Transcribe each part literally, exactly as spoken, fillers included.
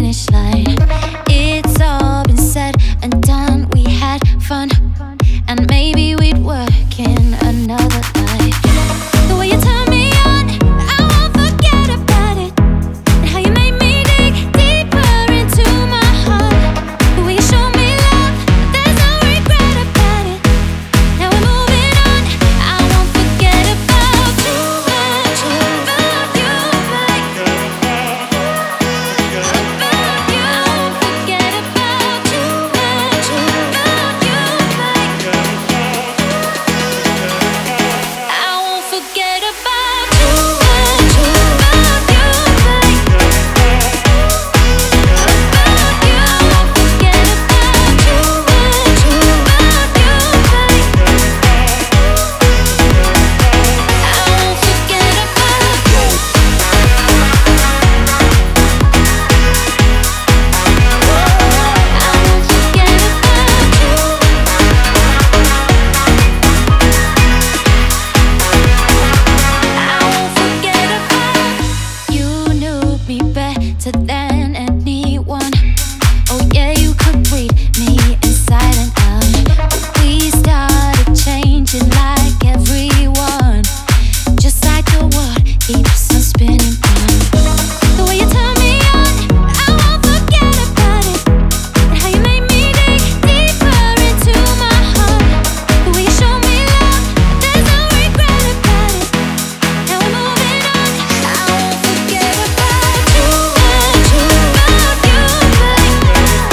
finish line. It's all been said and done. We had fun, and maybe we'd work in another life. The way you turn me on, I won't forget about it. And how you made me dig deeper into my heart. The way you show me love, there's no regret about it. Now we're moving on, I won't forget about you. About you, about you, about you. I won't forget about you. About you, about you, about you. I won't forget about you. About you, about you, about you. About you, I won't forget about you. About you, about you, about you. I won't forget about you. I won't forget about you. I won't forget about you. Knew me better than anyone. Oh yeah, you could read me inside and out. But we started changing like everyone, just like the world keeps on spinning round. The way you turn me on, I won't forget about it. And how you made me dig deeper into my heart. The way you show me love, there's no regret about it. Now we're moving on, I won't forget about you. About you, about you, about you.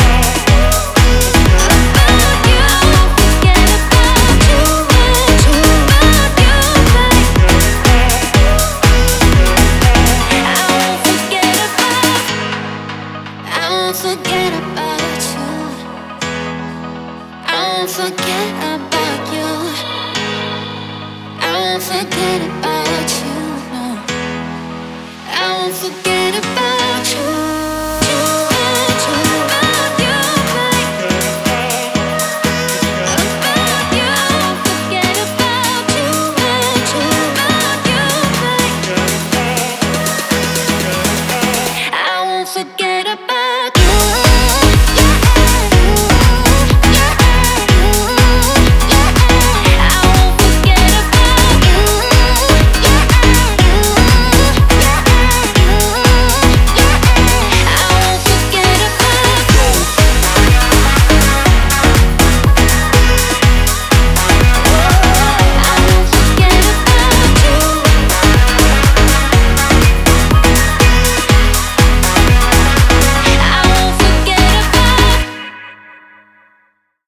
About you, I won't forget about you. About you, about you, about you. I won't forget about I won't forget about you. I won't forget about you. I won't forget about